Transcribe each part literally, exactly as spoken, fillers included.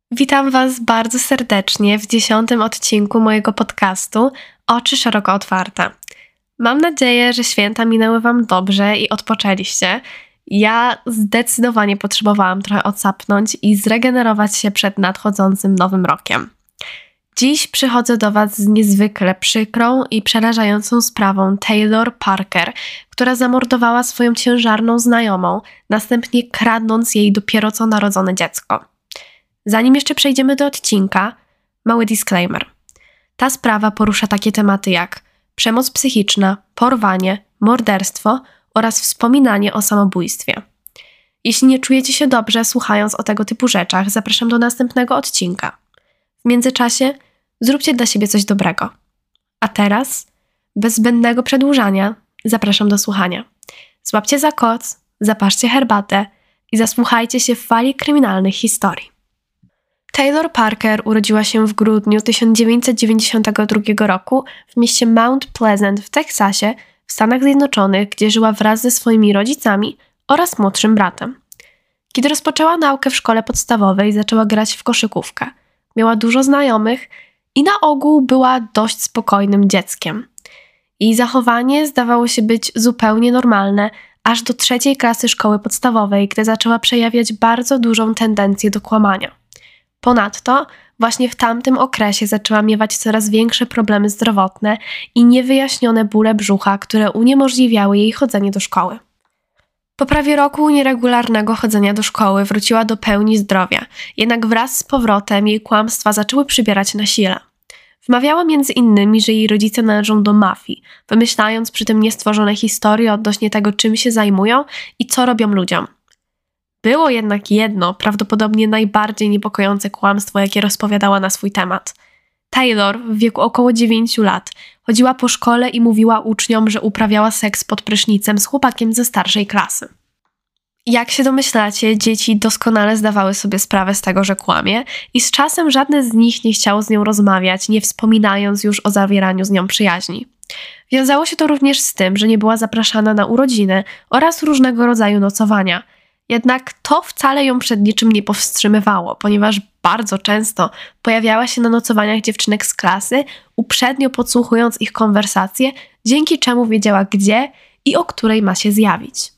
Witam Was bardzo serdecznie w dziesiątym odcinku mojego podcastu Oczy szeroko otwarte. Mam nadzieję, że święta minęły Wam dobrze i odpoczęliście. Ja zdecydowanie potrzebowałam trochę odsapnąć i zregenerować się przed nadchodzącym nowym rokiem. Dziś przychodzę do Was z niezwykle przykrą i przerażającą sprawą Taylor Parker, która zamordowała swoją ciężarną znajomą, następnie kradnąc jej dopiero co narodzone dziecko. Zanim jeszcze przejdziemy do odcinka, mały disclaimer. Ta sprawa porusza takie tematy jak przemoc psychiczna, porwanie, morderstwo oraz wspominanie o samobójstwie. Jeśli nie czujecie się dobrze słuchając o tego typu rzeczach, zapraszam do następnego odcinka. W międzyczasie zróbcie dla siebie coś dobrego. A teraz, bez zbędnego przedłużania, zapraszam do słuchania. Złapcie za koc, zapaszcie herbatę i zasłuchajcie się w fali kryminalnych historii. Taylor Parker urodziła się w grudniu tysiąc dziewięćset dziewięćdziesiątego drugiego roku w mieście Mount Pleasant w Teksasie w Stanach Zjednoczonych, gdzie żyła wraz ze swoimi rodzicami oraz młodszym bratem. Kiedy rozpoczęła naukę w szkole podstawowej, zaczęła grać w koszykówkę. Miała dużo znajomych i na ogół była dość spokojnym dzieckiem. Jej zachowanie zdawało się być zupełnie normalne, aż do trzeciej klasy szkoły podstawowej, gdy zaczęła przejawiać bardzo dużą tendencję do kłamania. Ponadto właśnie w tamtym okresie zaczęła miewać coraz większe problemy zdrowotne i niewyjaśnione bóle brzucha, które uniemożliwiały jej chodzenie do szkoły. Po prawie roku nieregularnego chodzenia do szkoły wróciła do pełni zdrowia, jednak wraz z powrotem jej kłamstwa zaczęły przybierać na sile. Wmawiała między innymi, że jej rodzice należą do mafii, wymyślając przy tym niestworzone historie odnośnie tego, czym się zajmują i co robią ludziom. Było jednak jedno, prawdopodobnie najbardziej niepokojące kłamstwo, jakie rozpowiadała na swój temat. Taylor w wieku około dziewięciu lat chodziła po szkole i mówiła uczniom, że uprawiała seks pod prysznicem z chłopakiem ze starszej klasy. Jak się domyślacie, dzieci doskonale zdawały sobie sprawę z tego, że kłamie i z czasem żadne z nich nie chciało z nią rozmawiać, nie wspominając już o zawieraniu z nią przyjaźni. Wiązało się to również z tym, że nie była zapraszana na urodziny oraz różnego rodzaju nocowania. Jednak to wcale ją przed niczym nie powstrzymywało, ponieważ bardzo często pojawiała się na nocowaniach dziewczynek z klasy, uprzednio podsłuchując ich konwersacje, dzięki czemu wiedziała gdzie i o której ma się zjawić.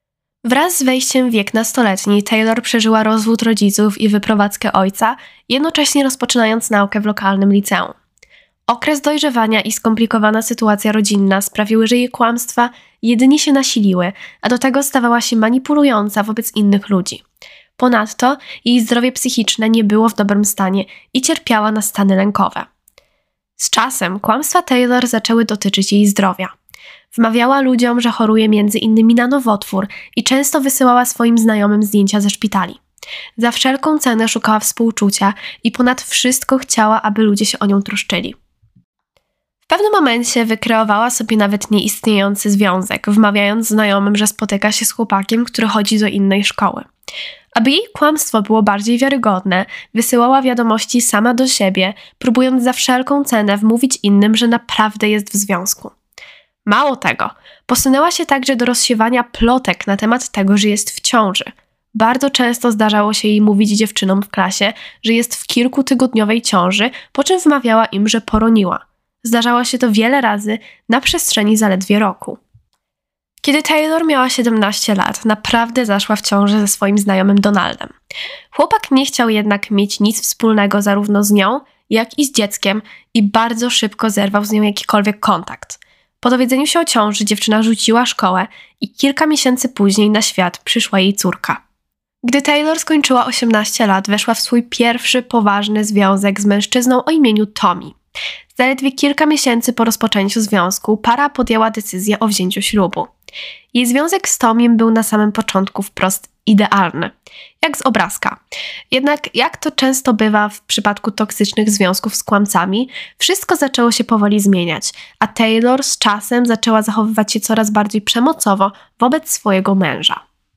Wraz z wejściem w wiek nastoletni Taylor przeżyła rozwód rodziców i wyprowadzkę ojca, jednocześnie rozpoczynając naukę w lokalnym liceum. Okres dojrzewania i skomplikowana sytuacja rodzinna sprawiły, że jej kłamstwa jedynie się nasiliły, a do tego stawała się manipulująca wobec innych ludzi. Ponadto jej zdrowie psychiczne nie było w dobrym stanie i cierpiała na stany lękowe. Z czasem kłamstwa Taylor zaczęły dotyczyć jej zdrowia. Wmawiała ludziom, że choruje między innymi na nowotwór i często wysyłała swoim znajomym zdjęcia ze szpitali. Za wszelką cenę szukała współczucia i ponad wszystko chciała, aby ludzie się o nią troszczyli. W pewnym momencie wykreowała sobie nawet nieistniejący związek, wmawiając znajomym, że spotyka się z chłopakiem, który chodzi do innej szkoły. Aby jej kłamstwo było bardziej wiarygodne, wysyłała wiadomości sama do siebie, próbując za wszelką cenę wmówić innym, że naprawdę jest w związku. Mało tego, posunęła się także do rozsiewania plotek na temat tego, że jest w ciąży. Bardzo często zdarzało się jej mówić dziewczynom w klasie, że jest w kilkutygodniowej ciąży, po czym wmawiała im, że poroniła. Zdarzało się to wiele razy na przestrzeni zaledwie roku. Kiedy Taylor miała siedemnaście lat, naprawdę zaszła w ciążę ze swoim znajomym Donaldem. Chłopak nie chciał jednak mieć nic wspólnego zarówno z nią, jak i z dzieckiem i bardzo szybko zerwał z nią jakikolwiek kontakt. Po dowiedzeniu się o ciąży dziewczyna rzuciła szkołę i kilka miesięcy później na świat przyszła jej córka. Gdy Taylor skończyła osiemnaście lat, weszła w swój pierwszy poważny związek z mężczyzną o imieniu Tommy. Zaledwie kilka miesięcy po rozpoczęciu związku para podjęła decyzję o wzięciu ślubu. Jej związek z Tommym był na samym początku wprost idealny, jak z obrazka. Jednak jak to często bywa w przypadku toksycznych związków z kłamcami, wszystko zaczęło się powoli zmieniać, a Taylor z czasem zaczęła zachowywać się coraz bardziej przemocowo wobec swojego męża.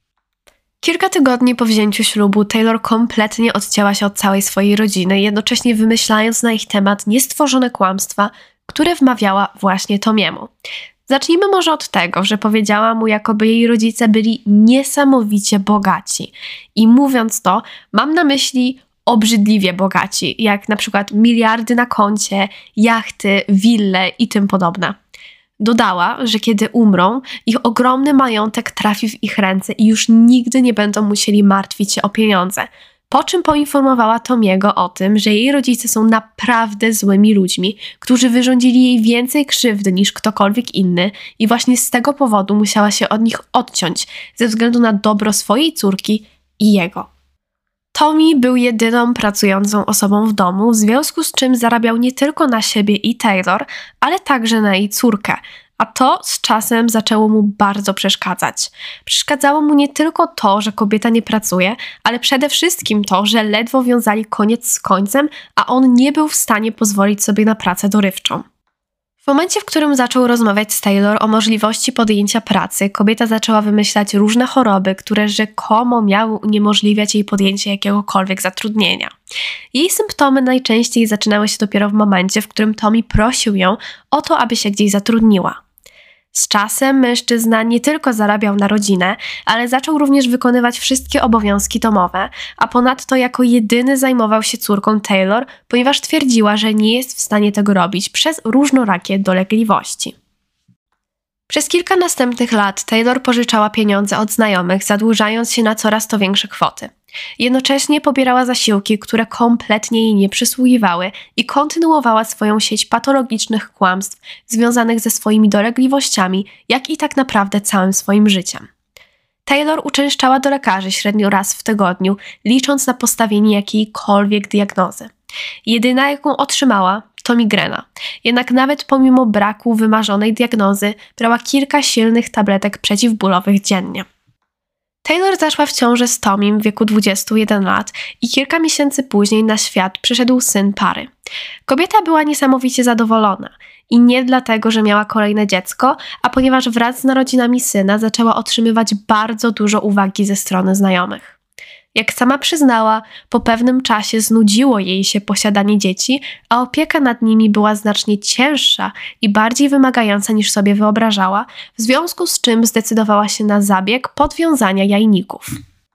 Kilka tygodni po wzięciu ślubu Taylor kompletnie odcięła się od całej swojej rodziny, jednocześnie wymyślając na ich temat niestworzone kłamstwa, które wmawiała właśnie Tomiemu. Zacznijmy może od tego, że powiedziała mu, jakoby jej rodzice byli niesamowicie bogaci. I mówiąc to, mam na myśli obrzydliwie bogaci, jak na przykład miliardy na koncie, jachty, wille i tym podobne. Dodała, że kiedy umrą, ich ogromny majątek trafi w ich ręce i już nigdy nie będą musieli martwić się o pieniądze. Po czym poinformowała Tomiego o tym, że jej rodzice są naprawdę złymi ludźmi, którzy wyrządzili jej więcej krzywdy niż ktokolwiek inny i właśnie z tego powodu musiała się od nich odciąć ze względu na dobro swojej córki i jego. Tommy był jedyną pracującą osobą w domu, w związku z czym zarabiał nie tylko na siebie i Taylor, ale także na jej córkę, a to z czasem zaczęło mu bardzo przeszkadzać. Przeszkadzało mu nie tylko to, że kobieta nie pracuje, ale przede wszystkim to, że ledwo wiązali koniec z końcem, a on nie był w stanie pozwolić sobie na pracę dorywczą. W momencie, w którym zaczął rozmawiać z Taylor o możliwości podjęcia pracy, kobieta zaczęła wymyślać różne choroby, które rzekomo miały uniemożliwiać jej podjęcie jakiegokolwiek zatrudnienia. Jej symptomy najczęściej zaczynały się dopiero w momencie, w którym Tommy prosił ją o to, aby się gdzieś zatrudniła. Z czasem mężczyzna nie tylko zarabiał na rodzinę, ale zaczął również wykonywać wszystkie obowiązki domowe, a ponadto jako jedyny zajmował się córką Taylor, ponieważ twierdziła, że nie jest w stanie tego robić przez różnorakie dolegliwości. Przez kilka następnych lat Taylor pożyczała pieniądze od znajomych, zadłużając się na coraz to większe kwoty. Jednocześnie pobierała zasiłki, które kompletnie jej nie przysługiwały i kontynuowała swoją sieć patologicznych kłamstw związanych ze swoimi dolegliwościami, jak i tak naprawdę całym swoim życiem. Taylor uczęszczała do lekarzy średnio raz w tygodniu, licząc na postawienie jakiejkolwiek diagnozy. Jedyna, jaką otrzymała, to migrena. Jednak nawet pomimo braku wymarzonej diagnozy, brała kilka silnych tabletek przeciwbólowych dziennie. Taylor zaszła w ciążę z Tommym w wieku dwudziestu jeden lat i kilka miesięcy później na świat przyszedł syn pary. Kobieta była niesamowicie zadowolona i nie dlatego, że miała kolejne dziecko, a ponieważ wraz z narodzinami syna zaczęła otrzymywać bardzo dużo uwagi ze strony znajomych. Jak sama przyznała, po pewnym czasie znudziło jej się posiadanie dzieci, a opieka nad nimi była znacznie cięższa i bardziej wymagająca niż sobie wyobrażała, w związku z czym zdecydowała się na zabieg podwiązania jajników.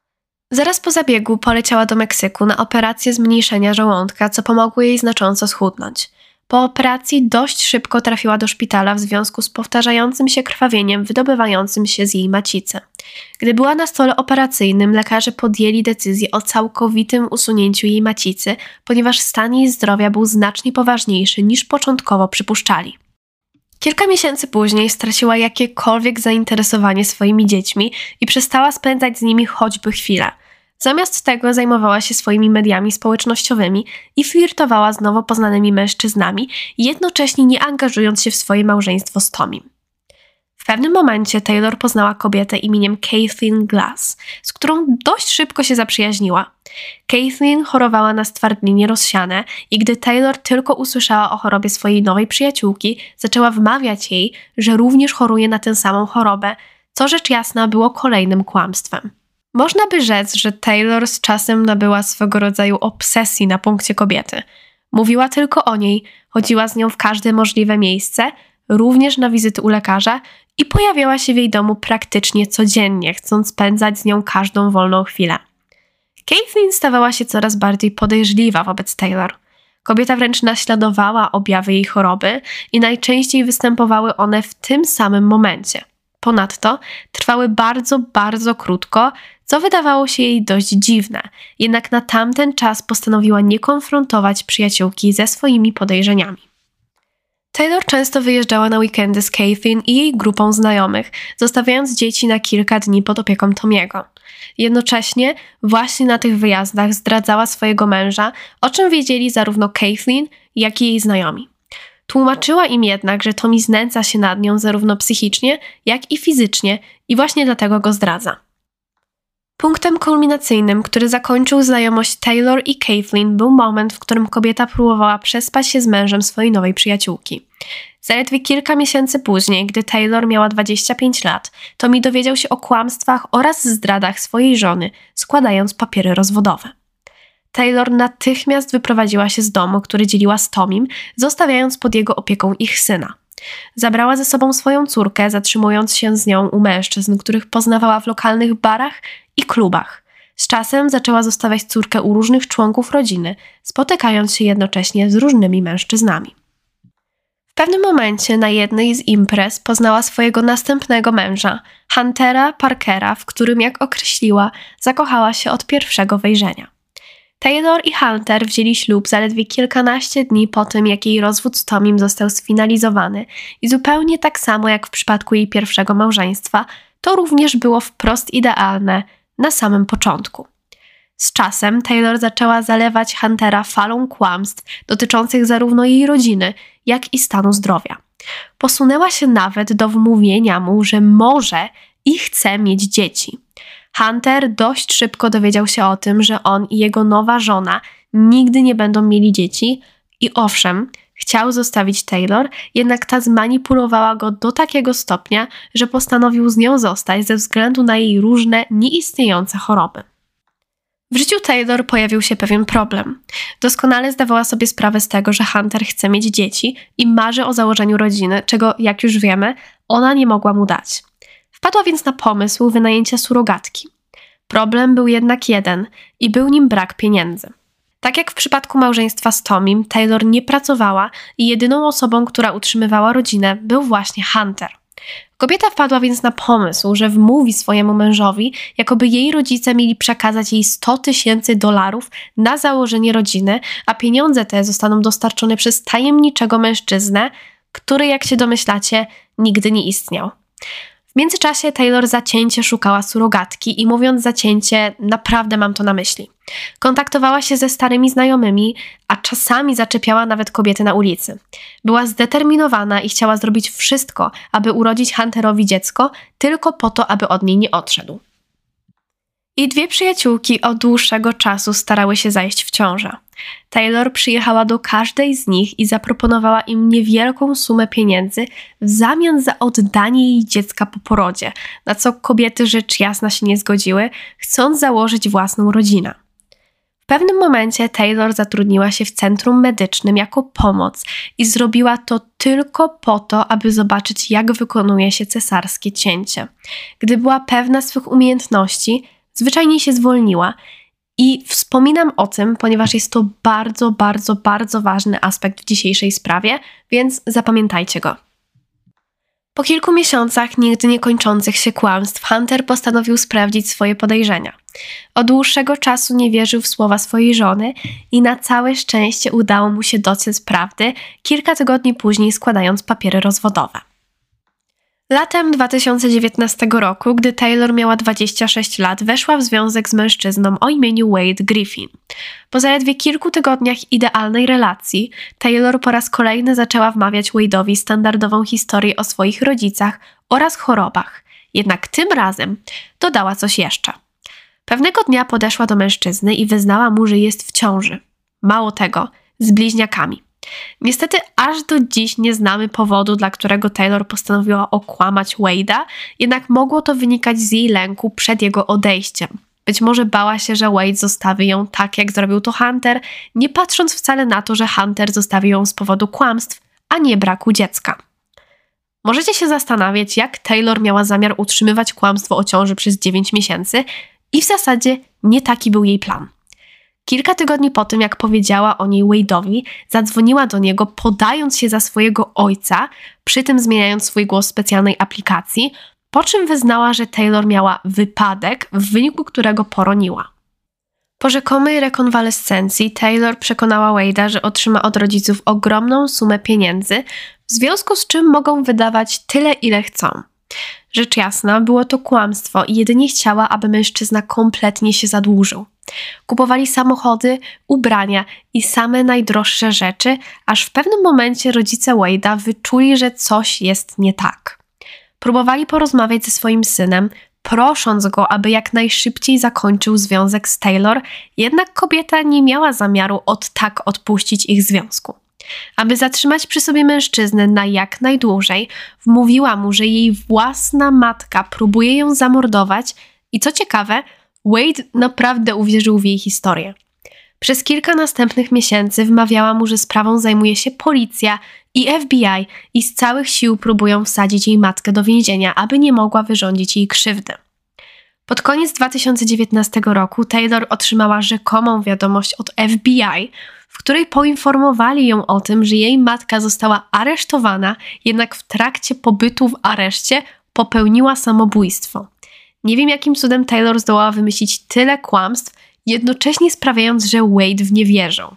Zaraz po zabiegu poleciała do Meksyku na operację zmniejszenia żołądka, co pomogło jej znacząco schudnąć. Po operacji dość szybko trafiła do szpitala w związku z powtarzającym się krwawieniem wydobywającym się z jej macicy. Gdy była na stole operacyjnym, lekarze podjęli decyzję o całkowitym usunięciu jej macicy, ponieważ stan jej zdrowia był znacznie poważniejszy niż początkowo przypuszczali. Kilka miesięcy później straciła jakiekolwiek zainteresowanie swoimi dziećmi i przestała spędzać z nimi choćby chwilę. Zamiast tego zajmowała się swoimi mediami społecznościowymi i flirtowała z nowo poznanymi mężczyznami, jednocześnie nie angażując się w swoje małżeństwo z Tommym. W pewnym momencie Taylor poznała kobietę imieniem Kathleen Glass, z którą dość szybko się zaprzyjaźniła. Kathleen chorowała na stwardnienie rozsiane i gdy Taylor tylko usłyszała o chorobie swojej nowej przyjaciółki, zaczęła wmawiać jej, że również choruje na tę samą chorobę, co rzecz jasna było kolejnym kłamstwem. Można by rzec, że Taylor z czasem nabyła swego rodzaju obsesji na punkcie kobiety. Mówiła tylko o niej, chodziła z nią w każde możliwe miejsce, również na wizyty u lekarza i pojawiała się w jej domu praktycznie codziennie, chcąc spędzać z nią każdą wolną chwilę. Kathleen stawała się coraz bardziej podejrzliwa wobec Taylor. Kobieta wręcz naśladowała objawy jej choroby i najczęściej występowały one w tym samym momencie. Ponadto trwały bardzo, bardzo krótko, co wydawało się jej dość dziwne, jednak na tamten czas postanowiła nie konfrontować przyjaciółki ze swoimi podejrzeniami. Taylor często wyjeżdżała na weekendy z Kathleen i jej grupą znajomych, zostawiając dzieci na kilka dni pod opieką Tommy'ego. Jednocześnie właśnie na tych wyjazdach zdradzała swojego męża, o czym wiedzieli zarówno Kathleen, jak i jej znajomi. Tłumaczyła im jednak, że Tommy znęca się nad nią zarówno psychicznie, jak i fizycznie i właśnie dlatego go zdradza. Punktem kulminacyjnym, który zakończył znajomość Taylor i Kathleen, był moment, w którym kobieta próbowała przespać się z mężem swojej nowej przyjaciółki. Zaledwie kilka miesięcy później, gdy Taylor miała dwadzieścia pięć lat, Tommy dowiedział się o kłamstwach oraz zdradach swojej żony, składając papiery rozwodowe. Taylor natychmiast wyprowadziła się z domu, który dzieliła z Tommym, zostawiając pod jego opieką ich syna. Zabrała ze sobą swoją córkę, zatrzymując się z nią u mężczyzn, których poznawała w lokalnych barach i klubach. Z czasem zaczęła zostawiać córkę u różnych członków rodziny, spotykając się jednocześnie z różnymi mężczyznami. W pewnym momencie na jednej z imprez poznała swojego następnego męża, Huntera Parkera, w którym, jak określiła, zakochała się od pierwszego wejrzenia. Taylor i Hunter wzięli ślub zaledwie kilkanaście dni po tym, jak jej rozwód z Tommym został sfinalizowany i zupełnie tak samo jak w przypadku jej pierwszego małżeństwa, to również było wprost idealne na samym początku. Z czasem Taylor zaczęła zalewać Huntera falą kłamstw dotyczących zarówno jej rodziny, jak i stanu zdrowia. Posunęła się nawet do wmówienia mu, że może i chce mieć dzieci. Hunter dość szybko dowiedział się o tym, że on i jego nowa żona nigdy nie będą mieli dzieci i owszem, chciał zostawić Taylor, jednak ta zmanipulowała go do takiego stopnia, że postanowił z nią zostać ze względu na jej różne nieistniejące choroby. W życiu Taylor pojawił się pewien problem. Doskonale zdawała sobie sprawę z tego, że Hunter chce mieć dzieci i marzy o założeniu rodziny, czego, jak już wiemy, ona nie mogła mu dać. Wpadła więc na pomysł wynajęcia surogatki. Problem był jednak jeden i był nim brak pieniędzy. Tak jak w przypadku małżeństwa z Tommym, Taylor nie pracowała i jedyną osobą, która utrzymywała rodzinę, był właśnie Hunter. Kobieta wpadła więc na pomysł, że wmówi swojemu mężowi, jakoby jej rodzice mieli przekazać jej sto tysięcy dolarów na założenie rodziny, a pieniądze te zostaną dostarczone przez tajemniczego mężczyznę, który, jak się domyślacie, nigdy nie istniał. W międzyczasie Taylor zacięcie szukała surogatki i mówiąc zacięcie, naprawdę mam to na myśli. Kontaktowała się ze starymi znajomymi, a czasami zaczepiała nawet kobiety na ulicy. Była zdeterminowana i chciała zrobić wszystko, aby urodzić Hunterowi dziecko, tylko po to, aby od niej nie odszedł. Jej dwie przyjaciółki od dłuższego czasu starały się zajść w ciążę. Taylor przyjechała do każdej z nich i zaproponowała im niewielką sumę pieniędzy w zamian za oddanie jej dziecka po porodzie, na co kobiety rzecz jasna się nie zgodziły, chcąc założyć własną rodzinę. W pewnym momencie Taylor zatrudniła się w centrum medycznym jako pomoc i zrobiła to tylko po to, aby zobaczyć, jak wykonuje się cesarskie cięcie. Gdy była pewna swych umiejętności, zwyczajnie się zwolniła i wspominam o tym, ponieważ jest to bardzo, bardzo, bardzo ważny aspekt w dzisiejszej sprawie, więc zapamiętajcie go. Po kilku miesiącach nigdy nie kończących się kłamstw Hunter postanowił sprawdzić swoje podejrzenia. Od dłuższego czasu nie wierzył w słowa swojej żony i na całe szczęście udało mu się dociec prawdy, kilka tygodni później składając papiery rozwodowe. Latem dwa tysiące dziewiętnastego roku, gdy Taylor miała dwadzieścia sześć lat, weszła w związek z mężczyzną o imieniu Wade Griffin. Po zaledwie kilku tygodniach idealnej relacji, Taylor po raz kolejny zaczęła wmawiać Wade'owi standardową historię o swoich rodzicach oraz chorobach. Jednak tym razem dodała coś jeszcze. Pewnego dnia podeszła do mężczyzny i wyznała mu, że jest w ciąży. Mało tego, z bliźniakami. Niestety aż do dziś nie znamy powodu, dla którego Taylor postanowiła okłamać Wade'a, jednak mogło to wynikać z jej lęku przed jego odejściem. Być może bała się, że Wade zostawi ją tak, jak zrobił to Hunter, nie patrząc wcale na to, że Hunter zostawił ją z powodu kłamstw, a nie braku dziecka. Możecie się zastanawiać, jak Taylor miała zamiar utrzymywać kłamstwo o ciąży przez dziewięć miesięcy i w zasadzie nie taki był jej plan. Kilka tygodni po tym, jak powiedziała o niej Wade'owi, zadzwoniła do niego, podając się za swojego ojca, przy tym zmieniając swój głos w specjalnej aplikacji, po czym wyznała, że Taylor miała wypadek, w wyniku którego poroniła. Po rzekomej rekonwalescencji Taylor przekonała Wade'a, że otrzyma od rodziców ogromną sumę pieniędzy, w związku z czym mogą wydawać tyle, ile chcą. Rzecz jasna, było to kłamstwo i jedynie chciała, aby mężczyzna kompletnie się zadłużył. Kupowali samochody, ubrania i same najdroższe rzeczy, aż w pewnym momencie rodzice Wade'a wyczuli, że coś jest nie tak. Próbowali porozmawiać ze swoim synem, prosząc go, aby jak najszybciej zakończył związek z Taylor, jednak kobieta nie miała zamiaru od tak odpuścić ich związku. Aby zatrzymać przy sobie mężczyznę na jak najdłużej, wmówiła mu, że jej własna matka próbuje ją zamordować i co ciekawe, Wade naprawdę uwierzył w jej historię. Przez kilka następnych miesięcy wmawiała mu, że sprawą zajmuje się policja i F B I i z całych sił próbują wsadzić jej matkę do więzienia, aby nie mogła wyrządzić jej krzywdy. Pod koniec dwa tysiące dziewiętnastego roku Taylor otrzymała rzekomą wiadomość od F B I, w której poinformowali ją o tym, że jej matka została aresztowana, jednak w trakcie pobytu w areszcie popełniła samobójstwo. Nie wiem, jakim cudem Taylor zdołała wymyślić tyle kłamstw, jednocześnie sprawiając, że Wade w nie wierzą.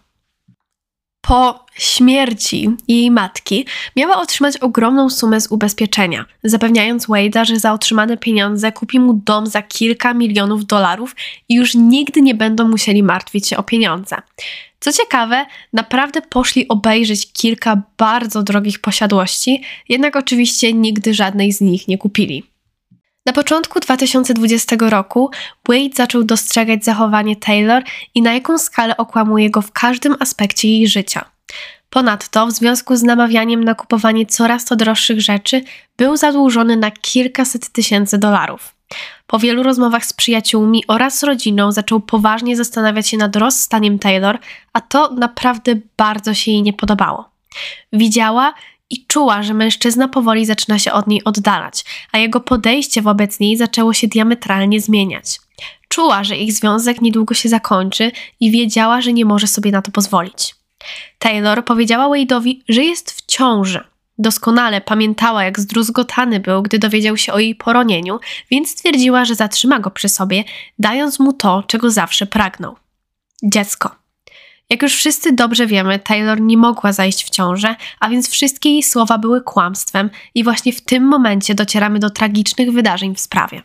Po śmierci jej matki miała otrzymać ogromną sumę z ubezpieczenia, zapewniając Wade'a, że za otrzymane pieniądze kupi mu dom za kilka milionów dolarów i już nigdy nie będą musieli martwić się o pieniądze. Co ciekawe, naprawdę poszli obejrzeć kilka bardzo drogich posiadłości, jednak oczywiście nigdy żadnej z nich nie kupili. Na początku dwa tysiące dwudziestego roku Wade zaczął dostrzegać zachowanie Taylor i na jaką skalę okłamuje go w każdym aspekcie jej życia. Ponadto w związku z namawianiem na kupowanie coraz to droższych rzeczy był zadłużony na kilkaset tysięcy dolarów. Po wielu rozmowach z przyjaciółmi oraz rodziną zaczął poważnie zastanawiać się nad rozstaniem Taylor, a to naprawdę bardzo się jej nie podobało. Widziała i czuła, że mężczyzna powoli zaczyna się od niej oddalać, a jego podejście wobec niej zaczęło się diametralnie zmieniać. Czuła, że ich związek niedługo się zakończy i wiedziała, że nie może sobie na to pozwolić. Taylor powiedziała Wade'owi, że jest w ciąży. Doskonale pamiętała, jak zdruzgotany był, gdy dowiedział się o jej poronieniu, więc stwierdziła, że zatrzyma go przy sobie, dając mu to, czego zawsze pragnął. Dziecko. Jak już wszyscy dobrze wiemy, Taylor nie mogła zajść w ciążę, a więc wszystkie jej słowa były kłamstwem i właśnie w tym momencie docieramy do tragicznych wydarzeń w sprawie.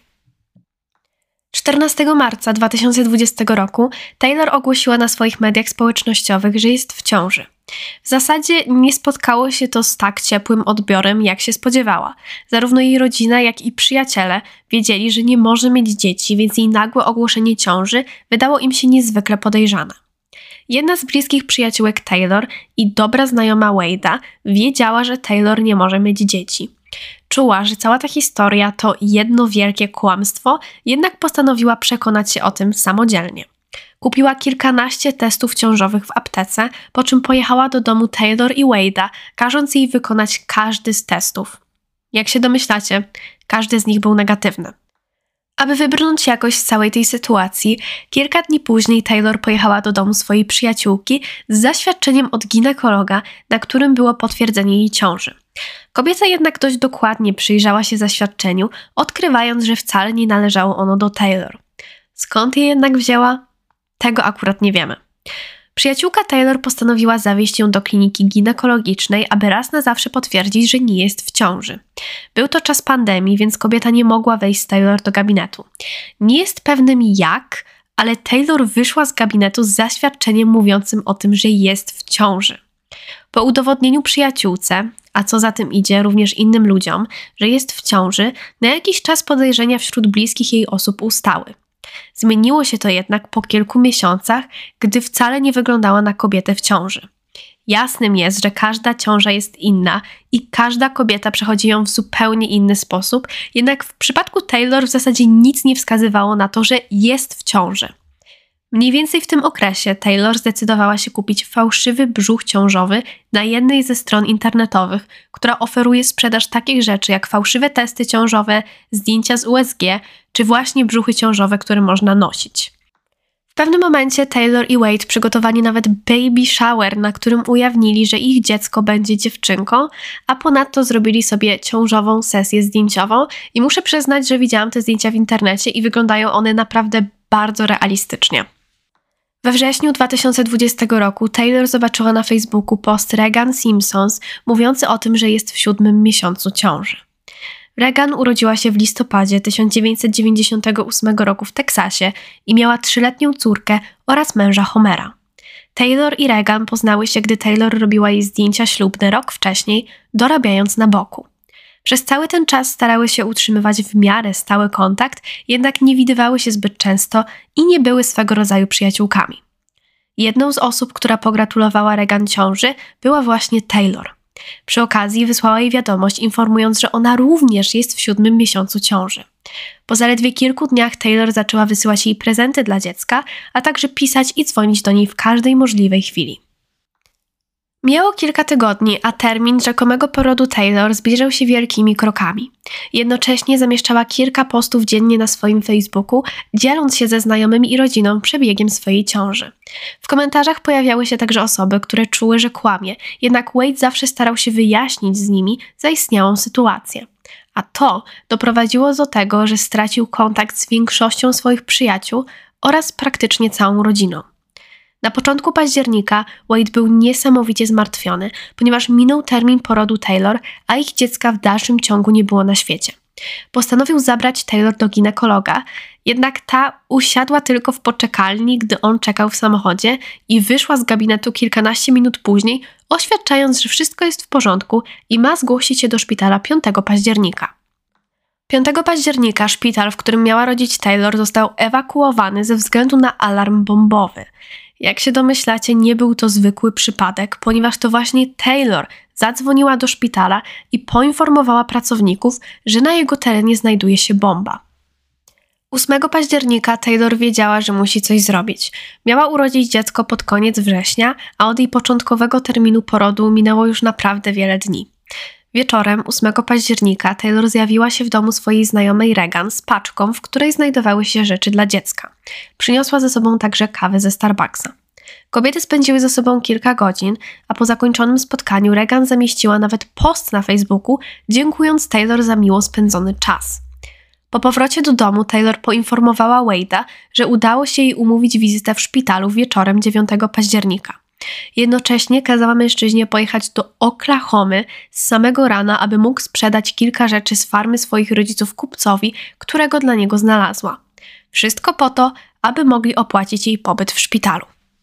czternastego marca dwa tysiące dwudziestego roku Taylor ogłosiła na swoich mediach społecznościowych, że jest w ciąży. W zasadzie nie spotkało się to z tak ciepłym odbiorem, jak się spodziewała. Zarówno jej rodzina, jak i przyjaciele wiedzieli, że nie może mieć dzieci, więc jej nagłe ogłoszenie ciąży wydało im się niezwykle podejrzane. Jedna z bliskich przyjaciółek Taylor i dobra znajoma Wade'a wiedziała, że Taylor nie może mieć dzieci. Czuła, że cała ta historia to jedno wielkie kłamstwo, jednak postanowiła przekonać się o tym samodzielnie. Kupiła kilkanaście testów ciążowych w aptece, po czym pojechała do domu Taylor i Wade'a, każąc jej wykonać każdy z testów. Jak się domyślacie, każdy z nich był negatywny. Aby wybrnąć jakoś z całej tej sytuacji, kilka dni później Taylor pojechała do domu swojej przyjaciółki z zaświadczeniem od ginekologa, na którym było potwierdzenie jej ciąży. Kobieta jednak dość dokładnie przyjrzała się zaświadczeniu, odkrywając, że wcale nie należało ono do Taylor. Skąd je jednak wzięła? Tego akurat nie wiemy. Przyjaciółka Taylor postanowiła zawieźć ją do kliniki ginekologicznej, aby raz na zawsze potwierdzić, że nie jest w ciąży. Był to czas pandemii, więc kobieta nie mogła wejść z Taylor do gabinetu. Nie jest pewnym jak, ale Taylor wyszła z gabinetu z zaświadczeniem mówiącym o tym, że jest w ciąży. Po udowodnieniu przyjaciółce, a co za tym idzie również innym ludziom, że jest w ciąży, na jakiś czas podejrzenia wśród bliskich jej osób ustały. Zmieniło się to jednak po kilku miesiącach, gdy wcale nie wyglądała na kobietę w ciąży. Jasnym jest, że każda ciąża jest inna i każda kobieta przechodzi ją w zupełnie inny sposób, jednak w przypadku Taylor w zasadzie nic nie wskazywało na to, że jest w ciąży. Mniej więcej w tym okresie Taylor zdecydowała się kupić fałszywy brzuch ciążowy na jednej ze stron internetowych, która oferuje sprzedaż takich rzeczy jak fałszywe testy ciążowe, zdjęcia z U S G czy właśnie brzuchy ciążowe, które można nosić. W pewnym momencie Taylor i Wade przygotowali nawet baby shower, na którym ujawnili, że ich dziecko będzie dziewczynką, a ponadto zrobili sobie ciążową sesję zdjęciową i muszę przyznać, że widziałam te zdjęcia w internecie i wyglądają one naprawdę bardzo realistycznie. We wrześniu dwa tysiące dwudziestego roku Taylor zobaczyła na Facebooku post Regan Simpsons mówiący o tym, że jest w siódmym miesiącu ciąży. Regan urodziła się w listopadzie tysiąc dziewięćset dziewięćdziesiątego ósmego roku w Teksasie i miała trzyletnią córkę oraz męża Homera. Taylor i Regan poznały się, gdy Taylor robiła jej zdjęcia ślubne rok wcześniej, dorabiając na boku. Przez cały ten czas starały się utrzymywać w miarę stały kontakt, jednak nie widywały się zbyt często i nie były swego rodzaju przyjaciółkami. Jedną z osób, która pogratulowała Regan ciąży, była właśnie Taylor. Przy okazji wysłała jej wiadomość, informując, że ona również jest w siódmym miesiącu ciąży. Po zaledwie kilku dniach Taylor zaczęła wysyłać jej prezenty dla dziecka, a także pisać i dzwonić do niej w każdej możliwej chwili. Mijało kilka tygodni, a termin rzekomego porodu Taylor zbliżał się wielkimi krokami. Jednocześnie zamieszczała kilka postów dziennie na swoim Facebooku, dzieląc się ze znajomymi i rodziną przebiegiem swojej ciąży. W komentarzach pojawiały się także osoby, które czuły, że kłamie, jednak Wade zawsze starał się wyjaśnić z nimi zaistniałą sytuację. A to doprowadziło do tego, że stracił kontakt z większością swoich przyjaciół oraz praktycznie całą rodziną. Na początku października Wade był niesamowicie zmartwiony, ponieważ minął termin porodu Taylor, a ich dziecka w dalszym ciągu nie było na świecie. Postanowił zabrać Taylor do ginekologa, jednak ta usiadła tylko w poczekalni, gdy on czekał w samochodzie i wyszła z gabinetu kilkanaście minut później, oświadczając, że wszystko jest w porządku i ma zgłosić się do szpitala piątego października. piątego października szpital, w którym miała rodzić Taylor, został ewakuowany ze względu na alarm bombowy. Jak się domyślacie, nie był to zwykły przypadek, ponieważ to właśnie Taylor zadzwoniła do szpitala i poinformowała pracowników, że na jego terenie znajduje się bomba. ósmego października Taylor wiedziała, że musi coś zrobić. Miała urodzić dziecko pod koniec września, a od jej początkowego terminu porodu minęło już naprawdę wiele dni. Wieczorem ósmego października Taylor zjawiła się w domu swojej znajomej Regan z paczką, w której znajdowały się rzeczy dla dziecka. Przyniosła ze sobą także kawę ze Starbucksa. Kobiety spędziły ze sobą kilka godzin, a po zakończonym spotkaniu Regan zamieściła nawet post na Facebooku, dziękując Taylor za miło spędzony czas. Po powrocie do domu Taylor poinformowała Wade'a, że udało się jej umówić wizytę w szpitalu wieczorem dziewiątego października. Jednocześnie kazała mężczyźnie pojechać do Oklahomy z samego rana, aby mógł sprzedać kilka rzeczy z farmy swoich rodziców kupcowi, którego dla niego znalazła. Wszystko po to, aby mogli opłacić jej pobyt w szpitalu.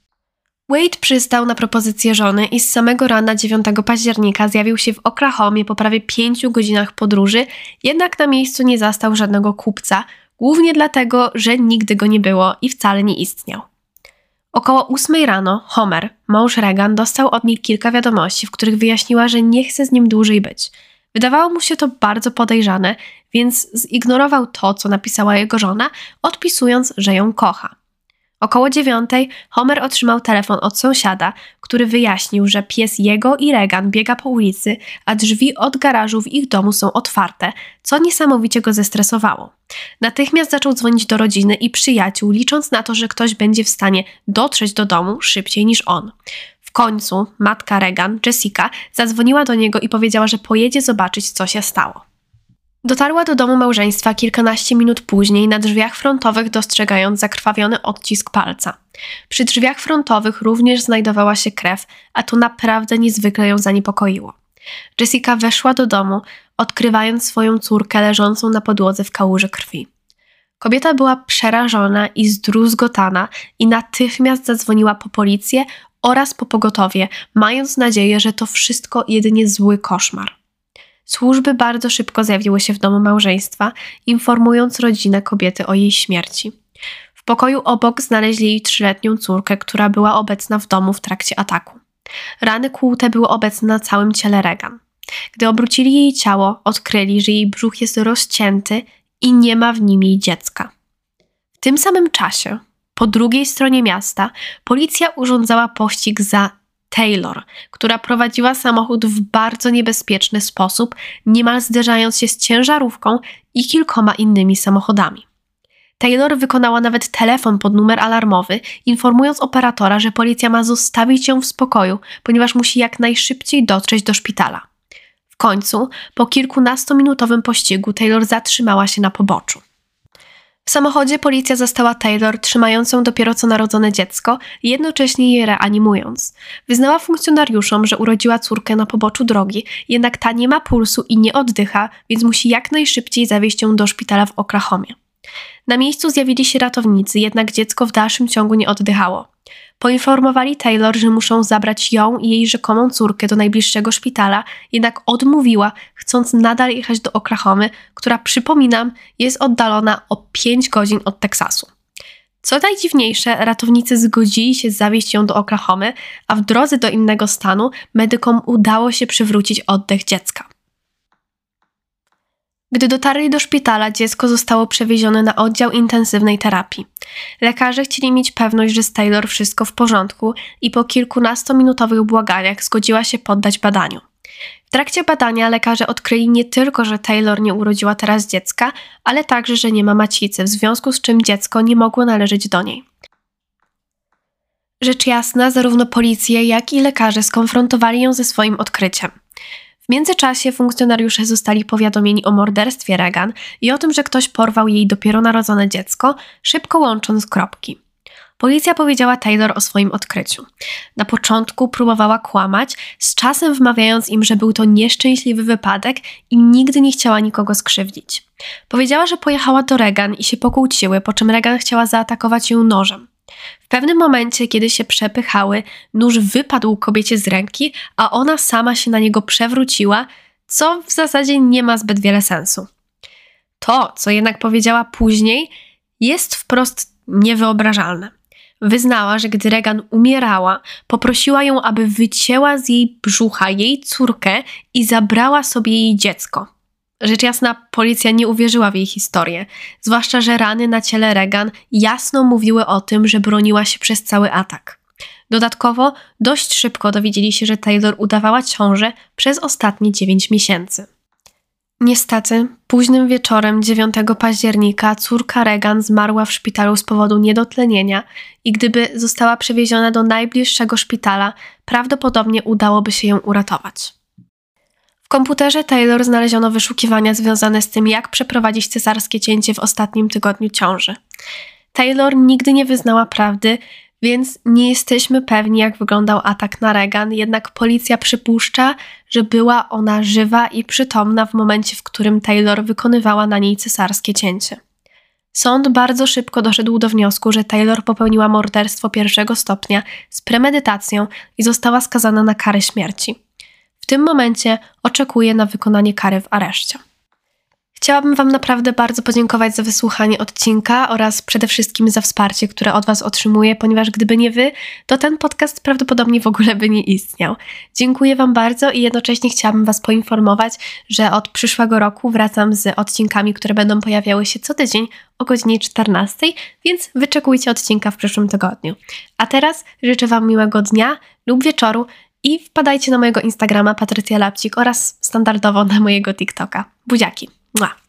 Wade przystał na propozycję żony i z samego rana dziewiątego października zjawił się w Oklahomie po prawie pięciu godzinach podróży, jednak na miejscu nie zastał żadnego kupca, głównie dlatego, że nigdy go nie było i wcale nie istniał. Około ósmej rano Homer, mąż Regan, dostał od niej kilka wiadomości, w których wyjaśniła, że nie chce z nim dłużej być. Wydawało mu się to bardzo podejrzane, więc zignorował to, co napisała jego żona, odpisując, że ją kocha. Około dziewiątej Homer otrzymał telefon od sąsiada, który wyjaśnił, że pies jego i Regan biega po ulicy, a drzwi od garażu w ich domu są otwarte, co niesamowicie go zestresowało. Natychmiast zaczął dzwonić do rodziny i przyjaciół, licząc na to, że ktoś będzie w stanie dotrzeć do domu szybciej niż on. W końcu matka Regan, Jessica, zadzwoniła do niego i powiedziała, że pojedzie zobaczyć, co się stało. Dotarła do domu małżeństwa kilkanaście minut później, na drzwiach frontowych dostrzegając zakrwawiony odcisk palca. Przy drzwiach frontowych również znajdowała się krew, a to naprawdę niezwykle ją zaniepokoiło. Jessica weszła do domu, odkrywając swoją córkę leżącą na podłodze w kałuży krwi. Kobieta była przerażona i zdruzgotana i natychmiast zadzwoniła po policję oraz po pogotowie, mając nadzieję, że to wszystko jedynie zły koszmar. Służby bardzo szybko zjawiły się w domu małżeństwa, informując rodzinę kobiety o jej śmierci. W pokoju obok znaleźli jej trzyletnią córkę, która była obecna w domu w trakcie ataku. Rany kłute były obecne na całym ciele Regan. Gdy obrócili jej ciało, odkryli, że jej brzuch jest rozcięty i nie ma w nim jej dziecka. W tym samym czasie, po drugiej stronie miasta, policja urządzała pościg za Taylor, która prowadziła samochód w bardzo niebezpieczny sposób, niemal zderzając się z ciężarówką i kilkoma innymi samochodami. Taylor wykonała nawet telefon pod numer alarmowy, informując operatora, że policja ma zostawić ją w spokoju, ponieważ musi jak najszybciej dotrzeć do szpitala. W końcu, po kilkunastominutowym pościgu, Taylor zatrzymała się na poboczu. W samochodzie policja zastała Taylor trzymającą dopiero co narodzone dziecko, jednocześnie je reanimując. Wyznała funkcjonariuszom, że urodziła córkę na poboczu drogi, jednak ta nie ma pulsu i nie oddycha, więc musi jak najszybciej zawieźć ją do szpitala w Oklahomie. Na miejscu zjawili się ratownicy, jednak dziecko w dalszym ciągu nie oddychało. Poinformowali Taylor, że muszą zabrać ją i jej rzekomą córkę do najbliższego szpitala, jednak odmówiła, chcąc nadal jechać do Oklahomy, która, przypominam, jest oddalona o pięć godzin od Teksasu. Co najdziwniejsze, ratownicy zgodzili się zawieźć ją do Oklahomy, a w drodze do innego stanu medykom udało się przywrócić oddech dziecka. Gdy dotarli do szpitala, dziecko zostało przewiezione na oddział intensywnej terapii. Lekarze chcieli mieć pewność, że z Taylor wszystko w porządku i po kilkunastominutowych błaganiach zgodziła się poddać badaniu. W trakcie badania lekarze odkryli nie tylko, że Taylor nie urodziła teraz dziecka, ale także, że nie ma macicy, w związku z czym dziecko nie mogło należeć do niej. Rzecz jasna, zarówno policja, jak i lekarze skonfrontowali ją ze swoim odkryciem. W międzyczasie funkcjonariusze zostali powiadomieni o morderstwie Regan i o tym, że ktoś porwał jej dopiero narodzone dziecko, szybko łącząc kropki. Policja powiedziała Taylor o swoim odkryciu. Na początku próbowała kłamać, z czasem wmawiając im, że był to nieszczęśliwy wypadek i nigdy nie chciała nikogo skrzywdzić. Powiedziała, że pojechała do Regan i się pokłóciły, po czym Regan chciała zaatakować ją nożem. W pewnym momencie, kiedy się przepychały, nóż wypadł kobiecie z ręki, a ona sama się na niego przewróciła, co w zasadzie nie ma zbyt wiele sensu. To, co jednak powiedziała później, jest wprost niewyobrażalne. Wyznała, że gdy Regan umierała, poprosiła ją, aby wycięła z jej brzucha jej córkę i zabrała sobie jej dziecko. Rzecz jasna, policja nie uwierzyła w jej historię, zwłaszcza, że rany na ciele Regan jasno mówiły o tym, że broniła się przez cały atak. Dodatkowo dość szybko dowiedzieli się, że Taylor udawała ciążę przez ostatnie dziewięć miesięcy. Niestety, późnym wieczorem dziewiątego października córka Regan zmarła w szpitalu z powodu niedotlenienia i gdyby została przewieziona do najbliższego szpitala, prawdopodobnie udałoby się ją uratować. W komputerze Taylor znaleziono wyszukiwania związane z tym, jak przeprowadzić cesarskie cięcie w ostatnim tygodniu ciąży. Taylor nigdy nie wyznała prawdy, więc nie jesteśmy pewni, jak wyglądał atak na Regan, jednak policja przypuszcza, że była ona żywa i przytomna w momencie, w którym Taylor wykonywała na niej cesarskie cięcie. Sąd bardzo szybko doszedł do wniosku, że Taylor popełniła morderstwo pierwszego stopnia z premedytacją i została skazana na karę śmierci. W tym momencie oczekuje na wykonanie kary w areszcie. Chciałabym Wam naprawdę bardzo podziękować za wysłuchanie odcinka oraz przede wszystkim za wsparcie, które od Was otrzymuję, ponieważ gdyby nie Wy, to ten podcast prawdopodobnie w ogóle by nie istniał. Dziękuję Wam bardzo i jednocześnie chciałabym Was poinformować, że od przyszłego roku wracam z odcinkami, które będą pojawiały się co tydzień o godzinie czternastej, więc wyczekujcie odcinka w przyszłym tygodniu. A teraz życzę Wam miłego dnia lub wieczoru i wpadajcie na mojego Instagrama Patrycja Lapcik oraz standardowo na mojego TikToka. Buziaki! Mua.